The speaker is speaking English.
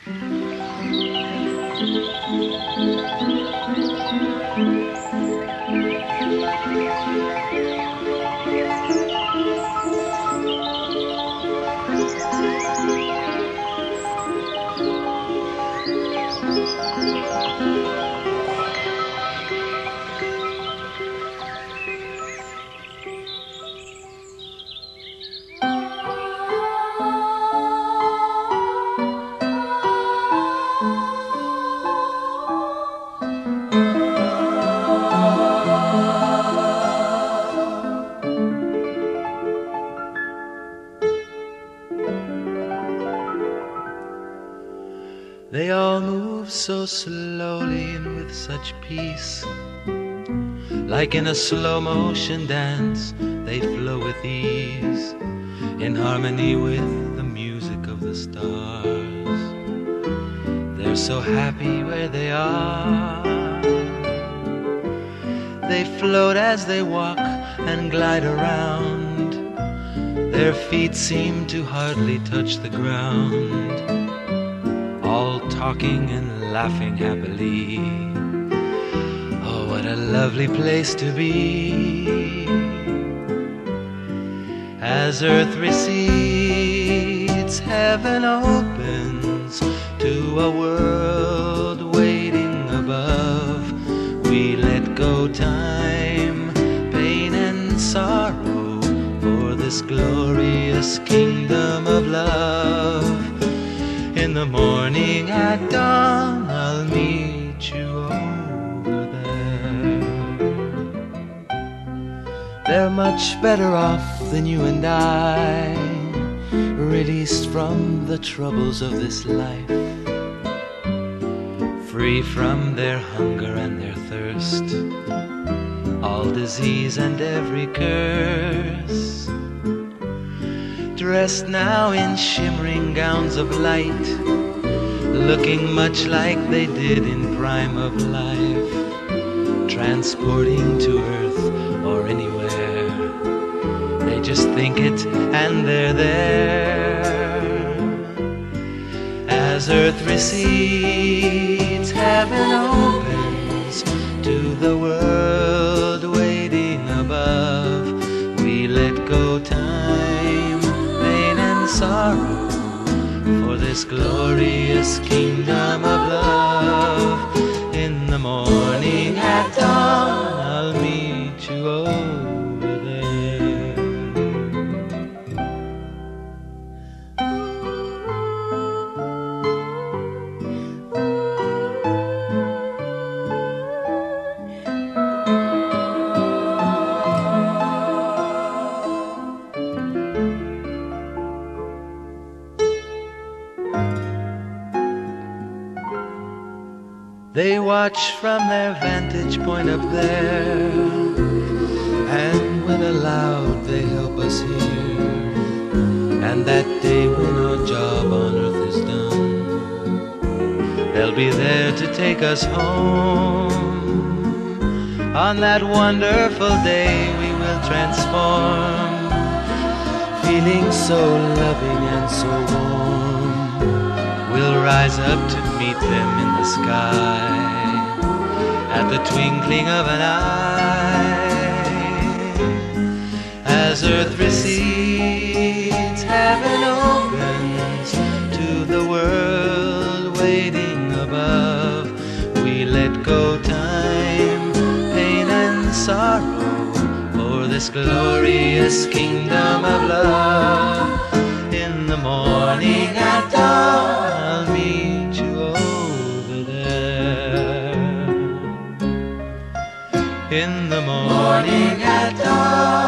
They all move so slowly and with such peace. Like in a slow motion dance, they flow with ease, in harmony with the music of the stars. They're so happy where they are. They float as they walk and glide around. Their feet seem to hardly touch the ground, all talking and laughing happily. Oh, what a lovely place to be. As earth recedes, heaven opens to a world waiting above. We let go time, pain and sorrow for this glorious kingdom of love. In the morning at dawn, I'll meet you over there. They're much better off than you and I, released from the troubles of this life, free from their hunger and their thirst, all disease and every curse. Dressed now in shimmering gowns of light, looking much like they did in prime of life, transporting to earth or anywhere. They just think it and they're there. As earth recedes, heaven opens to the world waiting above. We let go time, sorrow for this glorious kingdom of love. In the morning at dawn, I'll meet you over there. They watch from their vantage point up there, and when aloud they help us hear. And that day when our job on earth is done, they'll be there to take us home. On that wonderful day we will transform, feeling so loving and so warm. We'll rise up to meet them in the sky, at the twinkling of an eye. As earth recedes, heaven opens to the world waiting above. We let go time, pain and sorrow for this glorious kingdom of love. In the morning at dawn, I'll meet you over there. In the morning at dawn,